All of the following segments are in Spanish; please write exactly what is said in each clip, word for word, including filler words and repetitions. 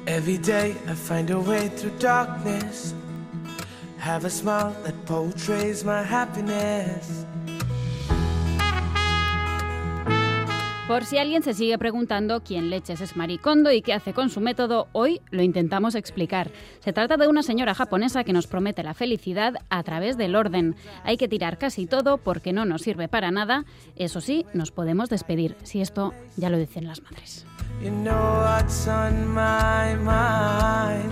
Every day I find a way through darkness. Have a smile that portrays my happiness. Por si alguien se sigue preguntando quién leches es Marie Kondo y qué hace con su método, hoy lo intentamos explicar. Se trata de una señora japonesa que nos promete la felicidad a través del orden. Hay que tirar casi todo porque no nos sirve para nada. Eso sí, nos podemos despedir, si esto ya lo dicen las madres. You know what's on my mind.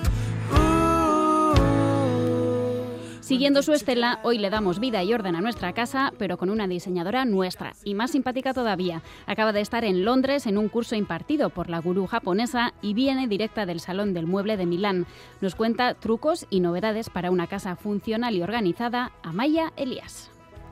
Siguiendo su estela, hoy le damos vida y orden a nuestra casa, pero con una diseñadora nuestra y más simpática todavía. Acaba de estar en Londres en un curso impartido por la gurú japonesa y viene directa del Salón del Mueble de Milán. Nos cuenta trucos y novedades para una casa funcional y organizada. Amaya Elías.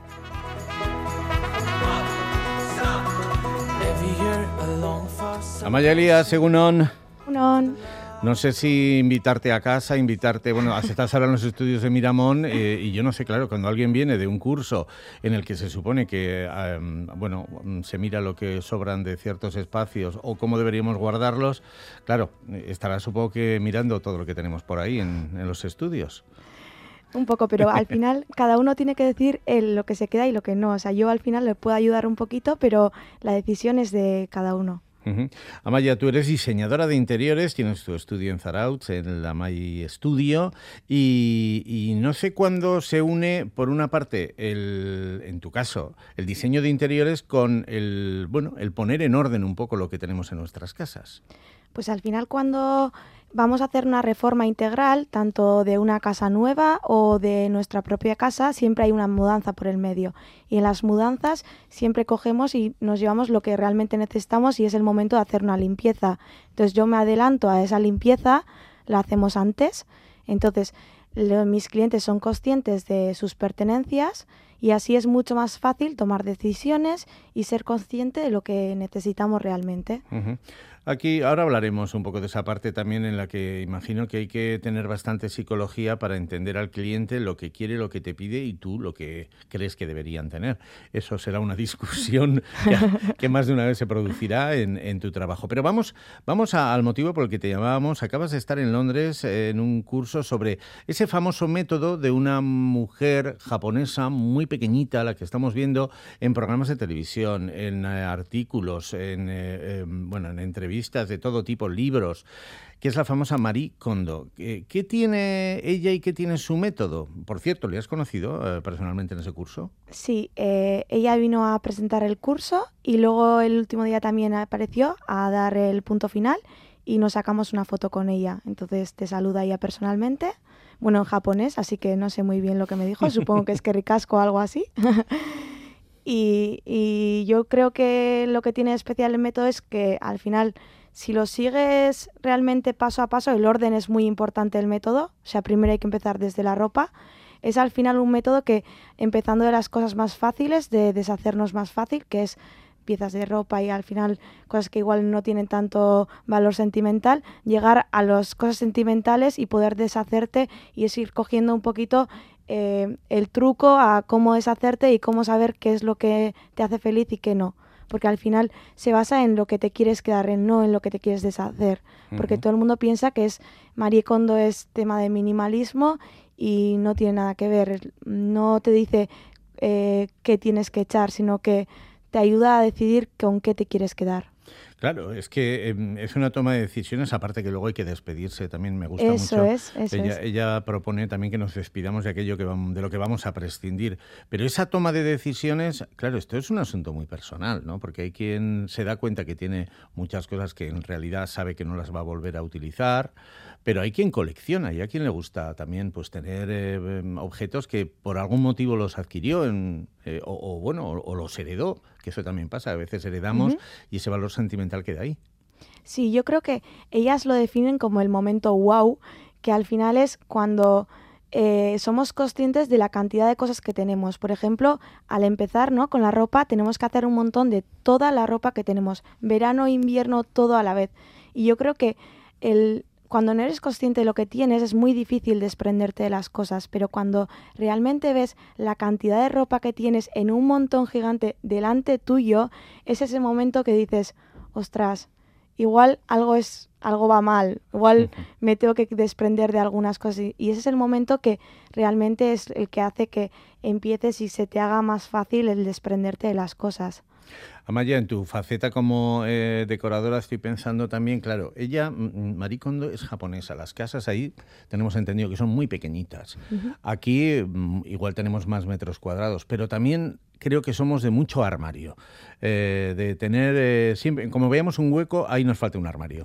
Amaya Elías, Egunon. Egunon. No sé si invitarte a casa, invitarte... Bueno, estás ahora en los estudios de Miramón eh, y yo no sé, claro, cuando alguien viene de un curso en el que se supone que, eh, bueno, se mira lo que sobran de ciertos espacios o cómo deberíamos guardarlos, claro, estará supongo que mirando todo lo que tenemos por ahí en, en los estudios. Un poco, pero al final cada uno tiene que decir el, lo que se queda y lo que no. O sea, yo al final le puedo ayudar un poquito, pero la decisión es de cada uno. Uh-huh. Amaya, tú eres diseñadora de interiores, tienes tu estudio en Zarautz, en el Amay Studio, y, y no sé cuándo se une, por una parte, el, en tu caso, el diseño de interiores con el, bueno, el poner en orden un poco lo que tenemos en nuestras casas. Pues al final cuando vamos a hacer una reforma integral, tanto de una casa nueva o de nuestra propia casa, siempre hay una mudanza por el medio. Y en las mudanzas siempre cogemos y nos llevamos lo que realmente necesitamos y es el momento de hacer una limpieza. Entonces yo me adelanto a esa limpieza, la hacemos antes. Entonces lo, mis clientes son conscientes de sus pertenencias y así es mucho más fácil tomar decisiones y ser consciente de lo que necesitamos realmente. Uh-huh. Aquí ahora hablaremos un poco de esa parte también en la que imagino que hay que tener bastante psicología para entender al cliente lo que quiere, lo que te pide y tú lo que crees que deberían tener. Eso será una discusión que, que más de una vez se producirá en, en tu trabajo. Pero vamos, vamos a, al motivo por el que te llamábamos. Acabas de estar en Londres eh, en un curso sobre ese famoso método de una mujer japonesa muy pequeñita, la que estamos viendo en programas de televisión, en eh, artículos, en, eh, eh, bueno, en entrevistas de todo tipo, libros, que es la famosa Marie Kondo. ¿Qué, qué tiene ella y qué tiene su método? Por cierto, ¿le has conocido eh, personalmente en ese curso? Sí, eh, ella vino a presentar el curso y luego el último día también apareció a dar el punto final y nos sacamos una foto con ella. Entonces te saluda ella personalmente, bueno, en japonés, así que no sé muy bien lo que me dijo, supongo que es que ricasco o algo así. Y, y yo creo que lo que tiene especial el método es que al final, si lo sigues realmente paso a paso, el orden es muy importante del método, o sea, primero hay que empezar desde la ropa, es al final un método que, empezando de las cosas más fáciles, de deshacernos más fácil, que es piezas de ropa y al final cosas que igual no tienen tanto valor sentimental, llegar a las cosas sentimentales y poder deshacerte y es ir cogiendo un poquito eh, el truco a cómo deshacerte y cómo saber qué es lo que te hace feliz y qué no. Porque al final se basa en lo que te quieres quedar, en no en lo que te quieres deshacer. Porque uh-huh. todo el mundo piensa que es Marie Kondo es tema de minimalismo y no tiene nada que ver. No te dice eh, qué tienes que echar, sino que te ayuda a decidir con qué te quieres quedar. Claro, es que eh, es una toma de decisiones, aparte que luego hay que despedirse, también me gusta eso mucho. Es, eso ella, es. ella propone también que nos despidamos de aquello que vamos, de lo que vamos a prescindir. Pero esa toma de decisiones, claro, esto es un asunto muy personal, ¿no? Porque hay quien se da cuenta que tiene muchas cosas que en realidad sabe que no las va a volver a utilizar, pero hay quien colecciona y a quien le gusta también pues tener eh, objetos que por algún motivo los adquirió en, eh, o, o bueno o, o los heredó, que eso también pasa, a veces heredamos uh-huh. y ese valor sentimental queda ahí. Sí, yo creo que ellas lo definen como el momento wow, que al final es cuando eh, somos conscientes de la cantidad de cosas que tenemos. Por ejemplo, al empezar, ¿no? con la ropa tenemos que hacer un montón de toda la ropa que tenemos, verano, invierno, todo a la vez. Y yo creo que el cuando no eres consciente de lo que tienes es muy difícil desprenderte de las cosas, pero cuando realmente ves la cantidad de ropa que tienes en un montón gigante delante tuyo, es ese momento que dices, ostras, igual algo es algo va mal, igual uh-huh. me tengo que desprender de algunas cosas y ese es el momento que realmente es el que hace que empieces y se te haga más fácil el desprenderte de las cosas. Amaya, en tu faceta como eh, decoradora estoy pensando también, claro, ella, Marie Kondo, es japonesa. Las casas ahí tenemos entendido que son muy pequeñitas. Uh-huh. Aquí igual tenemos más metros cuadrados, pero también creo que somos de mucho armario. Eh, de tener eh, siempre, como veamos un hueco, ahí nos falta un armario.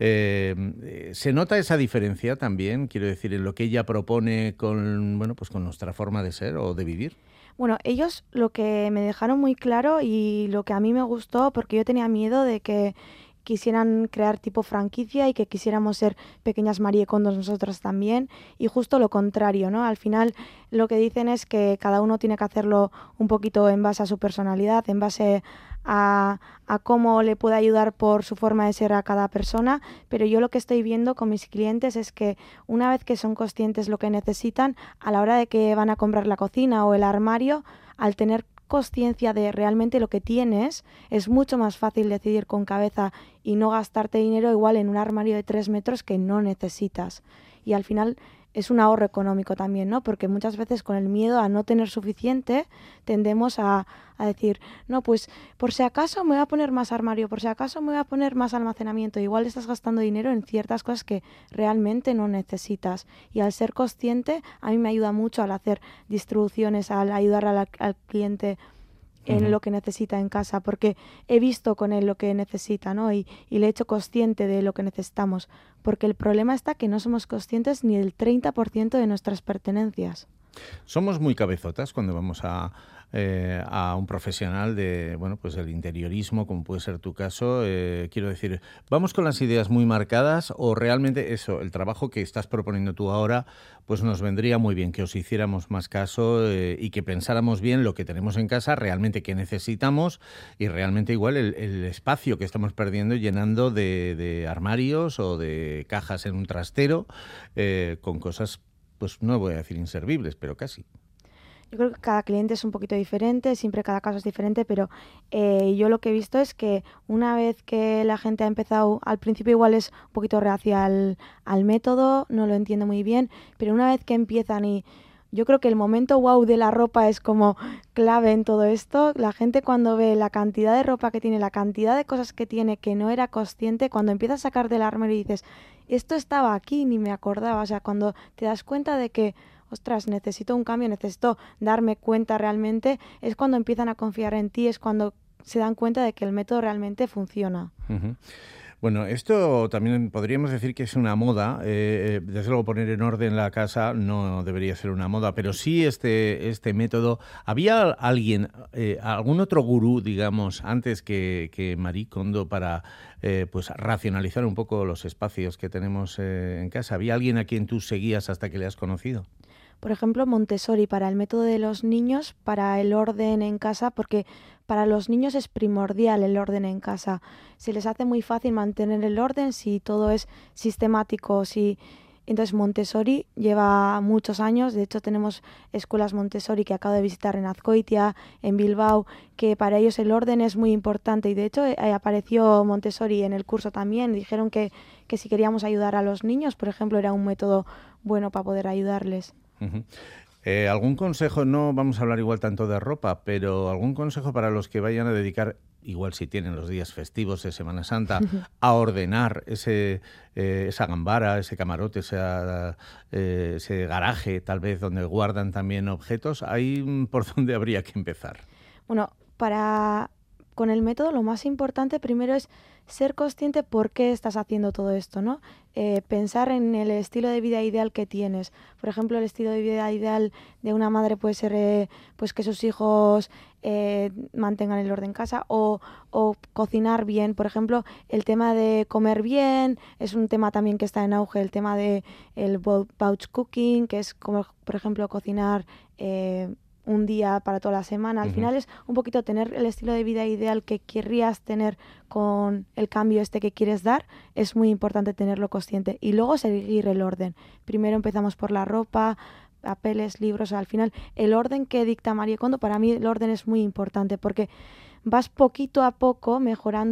Eh, ¿Se nota esa diferencia también, quiero decir, en lo que ella propone con, bueno, pues con nuestra forma de ser o de vivir? Bueno, ellos lo que me dejaron muy claro y lo que a mí me gustó, porque yo tenía miedo de que quisieran crear tipo franquicia y que quisiéramos ser pequeñas Marie Kondos nosotros también, y justo lo contrario, ¿no? Al final lo que dicen es que cada uno tiene que hacerlo un poquito en base a su personalidad, en base a, a cómo le puede ayudar por su forma de ser a cada persona, pero yo lo que estoy viendo con mis clientes es que una vez que son conscientes lo que necesitan, a la hora de que van a comprar la cocina o el armario, al tener conciencia de realmente lo que tienes, es mucho más fácil decidir con cabeza y no gastarte dinero igual en un armario de tres metros que no necesitas. Y al final es un ahorro económico también, ¿no? Porque muchas veces con el miedo a no tener suficiente tendemos a, a decir, no, pues por si acaso me voy a poner más armario, por si acaso me voy a poner más almacenamiento. Igual estás gastando dinero en ciertas cosas que realmente no necesitas. Y al ser consciente, a mí me ayuda mucho al hacer distribuciones, al ayudar al, al cliente en uh-huh. lo que necesita en casa, porque he visto con él lo que necesita, ¿no? Y, y le he hecho consciente de lo que necesitamos, porque el problema está que no somos conscientes ni del treinta por ciento de nuestras pertenencias. Somos muy cabezotas cuando vamos a, eh, a un profesional de, bueno, pues del interiorismo, como puede ser tu caso. Eh, quiero decir, ¿vamos con las ideas muy marcadas o realmente eso, el trabajo que estás proponiendo tú ahora, pues nos vendría muy bien que os hiciéramos más caso eh, y que pensáramos bien lo que tenemos en casa, realmente qué necesitamos y realmente igual el, el espacio que estamos perdiendo llenando de, de armarios o de cajas en un trastero eh, con cosas, pues no voy a decir inservibles, pero casi. Yo creo que cada cliente es un poquito diferente, siempre cada caso es diferente, pero eh, yo lo que he visto es que una vez que la gente ha empezado, al principio igual es un poquito reacia al, al método, no lo entiende muy bien, pero una vez que empiezan y yo creo que el momento wow de la ropa es como clave en todo esto. La gente cuando ve la cantidad de ropa que tiene, la cantidad de cosas que tiene que no era consciente, cuando empiezas a sacar del armario y dices, esto estaba aquí, ni me acordaba. O sea, cuando te das cuenta de que, ostras, necesito un cambio, necesito darme cuenta realmente, es cuando empiezan a confiar en ti, es cuando se dan cuenta de que el método realmente funciona. Uh-huh. Bueno, esto también podríamos decir que es una moda. Eh, desde luego poner en orden la casa no debería ser una moda, pero sí este, este método. ¿Había alguien, eh, algún otro gurú, digamos, antes que, que Marie Kondo para eh, pues racionalizar un poco los espacios que tenemos eh, en casa? ¿Había alguien a quien tú seguías hasta que le has conocido? Por ejemplo, Montessori para el método de los niños, para el orden en casa, porque para los niños es primordial el orden en casa. Se les hace muy fácil mantener el orden si todo es sistemático. Si... Entonces Montessori lleva muchos años, de hecho tenemos escuelas Montessori que acabo de visitar en Azkoitia, en Bilbao, que para ellos el orden es muy importante y de hecho eh, apareció Montessori en el curso también. Dijeron que, que si queríamos ayudar a los niños, por ejemplo, era un método bueno para poder ayudarles. Uh-huh. Eh, ¿Algún consejo? No vamos a hablar igual tanto de ropa, pero algún consejo para los que vayan a dedicar, igual si tienen los días festivos de Semana Santa, a ordenar ese, eh, esa gambara, ese camarote, esa, eh, ese garaje tal vez donde guardan también objetos? ¿Ahí por dónde habría que empezar? Bueno, para con el método lo más importante primero es ser consciente por qué estás haciendo todo esto, ¿no? Eh, pensar en el estilo de vida ideal que tienes. Por ejemplo, el estilo de vida ideal de una madre puede ser eh, pues que sus hijos eh, mantengan el orden en casa o, o cocinar bien. Por ejemplo, el tema de comer bien es un tema también que está en auge. El tema de el pouch cooking, que es como, por ejemplo, cocinar eh, un día para toda la semana. Al uh-huh. final es un poquito tener el estilo de vida ideal que querrías tener con el cambio este que quieres dar. Es muy importante tenerlo consciente. Y luego seguir el orden. Primero empezamos por la ropa, papeles, libros. Al final el orden que dicta Marie Kondo, para mí el orden es muy importante porque vas poquito a poco mejorando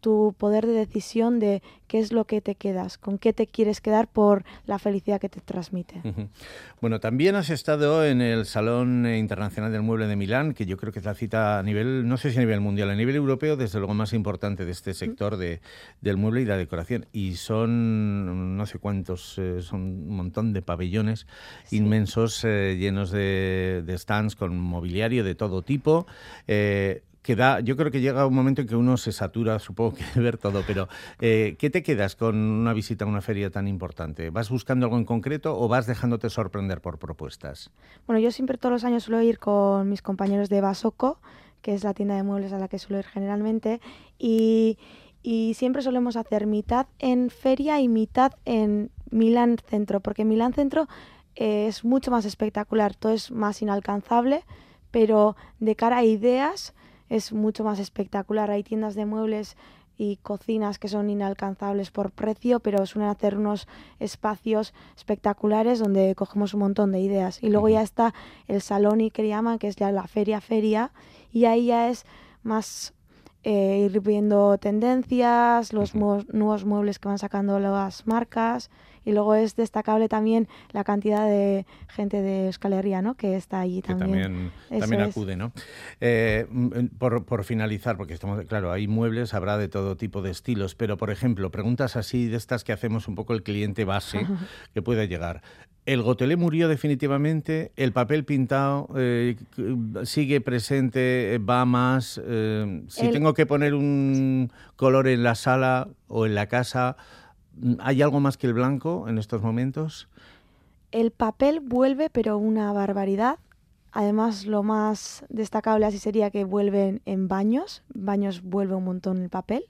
tu poder de decisión de qué es lo que te quedas, con qué te quieres quedar por la felicidad que te transmite. Uh-huh. Bueno, también has estado en el Salón Internacional del Mueble de Milán, que yo creo que es la cita a nivel, no sé si a nivel mundial, a nivel europeo, desde luego más importante de este sector de, del mueble y la decoración. Y son no sé cuántos, eh, son un montón de pabellones sí. inmensos, eh, llenos de, de stands con mobiliario de todo tipo. Eh, que da, yo creo que llega un momento en que uno se satura, supongo que de ver todo, pero eh, ¿qué te quedas con una visita a una feria tan importante? ¿Vas buscando algo en concreto o vas dejándote sorprender por propuestas? Bueno, yo siempre todos los años suelo ir con mis compañeros de Basoko, que es la tienda de muebles a la que suelo ir generalmente, y, y siempre solemos hacer mitad en feria y mitad en Milán Centro, porque Milán Centro eh, es mucho más espectacular, todo es más inalcanzable, pero de cara a ideas es mucho más espectacular. Hay tiendas de muebles y cocinas que son inalcanzables por precio, pero suelen hacer unos espacios espectaculares donde cogemos un montón de ideas. Y luego ya está el Salón Ikeyama, que es ya la feria feria, y ahí ya es más eh, ir viendo tendencias, los uh-huh. nuevos muebles que van sacando las marcas. Y luego es destacable también la cantidad de gente de Euskal Herria, ¿no?, que está allí que también. también, también acude, ¿no? Eh, por, por finalizar, porque estamos, claro, hay muebles, habrá de todo tipo de estilos, pero, por ejemplo, preguntas así de estas que hacemos un poco el cliente base que pueda llegar. ¿El gotelé murió definitivamente? ¿El papel pintado eh, sigue presente? ¿Va más? Eh, si el... tengo que poner un color en la sala o en la casa, ¿hay algo más que el blanco en estos momentos? El papel vuelve, pero una barbaridad. Además, lo más destacable así sería que vuelven en baños. Baños vuelve un montón el papel.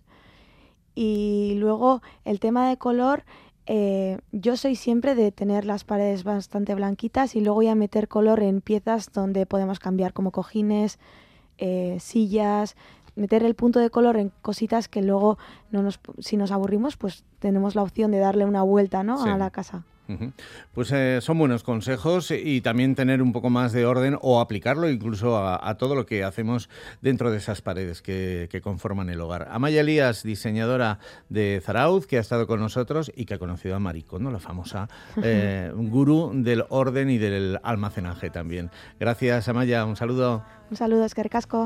Y luego el tema de color, eh, yo soy siempre de tener las paredes bastante blanquitas y luego ya meter color en piezas donde podemos cambiar, como cojines, eh, sillas, meter el punto de color en cositas que luego, no nos, si nos aburrimos, pues tenemos la opción de darle una vuelta, ¿no?, sí. a la casa. Uh-huh. Pues eh, son buenos consejos y también tener un poco más de orden o aplicarlo incluso a, a todo lo que hacemos dentro de esas paredes que, que conforman el hogar. Amaya Elías, diseñadora de Zarauz, que ha estado con nosotros y que ha conocido a Marie Kondo, la famosa eh, gurú del orden y del almacenaje también. Gracias, Amaya, un saludo. Un saludo, eskerrik asko.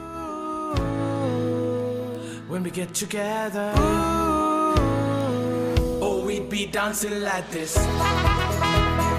When we get together, oh, we'd be dancing like this.